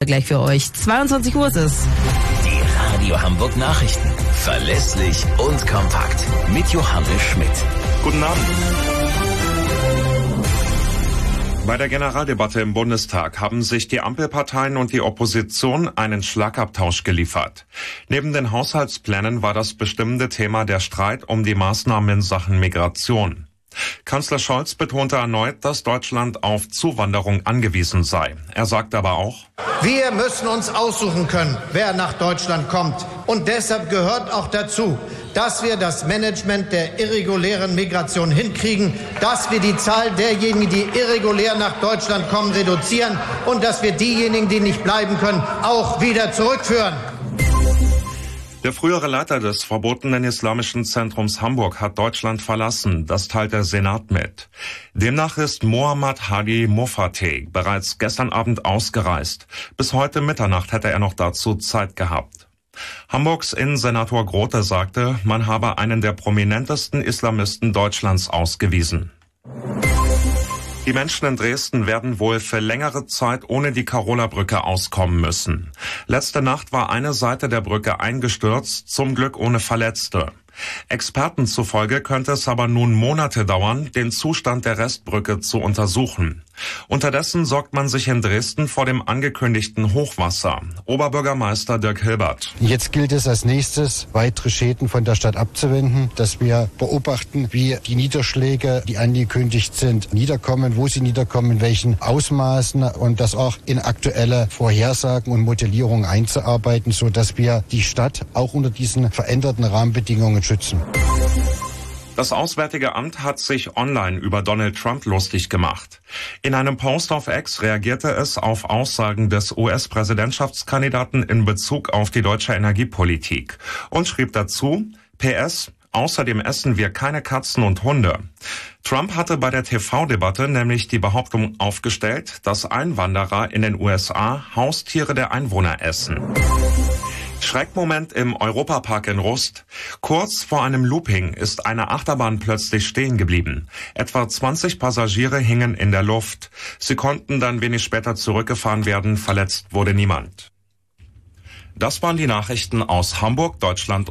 gleich für euch. 22 Uhr ist es. Die Radio Hamburg Nachrichten. Verlässlich und kompakt. Mit Johannes Schmidt. Guten Abend. Bei der Generaldebatte im Bundestag haben sich die Ampelparteien und die Opposition einen Schlagabtausch geliefert. Neben den Haushaltsplänen war das bestimmende Thema der Streit um die Maßnahmen in Sachen Migration. Kanzler Scholz betonte erneut, dass Deutschland auf Zuwanderung angewiesen sei. Er sagte aber auch: Wir müssen uns aussuchen können, wer nach Deutschland kommt. Und deshalb gehört auch dazu, dass wir das Management der irregulären Migration hinkriegen, dass wir die Zahl derjenigen, die irregulär nach Deutschland kommen, reduzieren und dass wir diejenigen, die nicht bleiben können, auch wieder zurückführen. Der frühere Leiter des verbotenen Islamischen Zentrums Hamburg hat Deutschland verlassen. Das teilt der Senat mit. Demnach ist Mohammad Hadi Mofateh bereits gestern Abend ausgereist. Bis heute Mitternacht hätte er noch dazu Zeit gehabt. Hamburgs Innensenator Grote sagte, man habe einen der prominentesten Islamisten Deutschlands ausgewiesen. Die Menschen in Dresden werden wohl für längere Zeit ohne die Karola-Brücke auskommen müssen. Letzte Nacht war eine Seite der Brücke eingestürzt, zum Glück ohne Verletzte. Experten zufolge könnte es aber nun Monate dauern, den Zustand der Restbrücke zu untersuchen. Unterdessen sorgt man sich in Dresden vor dem angekündigten Hochwasser. Oberbürgermeister Dirk Hilbert. Jetzt gilt es als nächstes, weitere Schäden von der Stadt abzuwenden, dass wir beobachten, wie die Niederschläge, die angekündigt sind, niederkommen, wo sie niederkommen, in welchen Ausmaßen und das auch in aktuelle Vorhersagen und Modellierungen einzuarbeiten, sodass wir die Stadt auch unter diesen veränderten Rahmenbedingungen schützen. Das Auswärtige Amt hat sich online über Donald Trump lustig gemacht. In einem Post auf X reagierte es auf Aussagen des US-Präsidentschaftskandidaten in Bezug auf die deutsche Energiepolitik und schrieb dazu: PS, außerdem essen wir keine Katzen und Hunde. Trump hatte bei der TV-Debatte nämlich die Behauptung aufgestellt, dass Einwanderer in den USA Haustiere der Einwohner essen. Schreckmoment im Europapark in Rust. Kurz vor einem Looping ist eine Achterbahn plötzlich stehen geblieben. Etwa 20 Passagiere hingen in der Luft. Sie konnten dann wenig später zurückgefahren werden. Verletzt wurde niemand. Das waren die Nachrichten aus Hamburg, Deutschland